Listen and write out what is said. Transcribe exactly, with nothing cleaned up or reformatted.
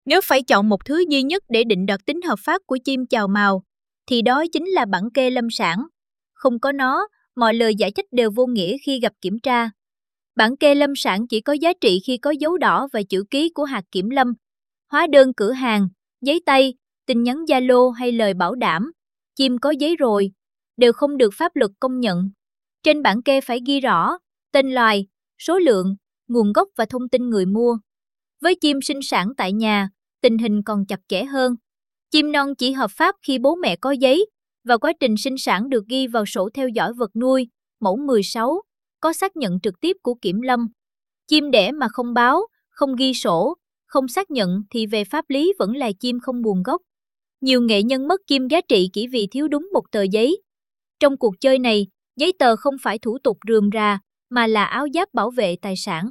Nếu phải chọn một thứ duy nhất để định đoạt tính hợp pháp của chim chào mào, thì đó chính là bản kê lâm sản. Không có nó, mọi lời giải thích đều vô nghĩa khi gặp kiểm tra. Bản kê lâm sản chỉ có giá trị khi có dấu đỏ và chữ ký của hạt kiểm lâm, hóa đơn cửa hàng, giấy tay, tin nhắn Zalo hay lời bảo đảm. Chim có giấy rồi, đều không được pháp luật công nhận. Trên bản kê phải ghi rõ tên loài, số lượng, nguồn gốc và thông tin người mua. Với chim sinh sản tại nhà, tình hình còn chặt chẽ hơn. Chim non chỉ hợp pháp khi bố mẹ có giấy và quá trình sinh sản được ghi vào sổ theo dõi vật nuôi, mẫu mười sáu, có xác nhận trực tiếp của kiểm lâm. Chim đẻ mà không báo, không ghi sổ, không xác nhận thì về pháp lý vẫn là chim không nguồn gốc. Nhiều nghệ nhân mất chim giá trị chỉ vì thiếu đúng một tờ giấy. Trong cuộc chơi này, giấy tờ không phải thủ tục rườm rà, mà là áo giáp bảo vệ tài sản.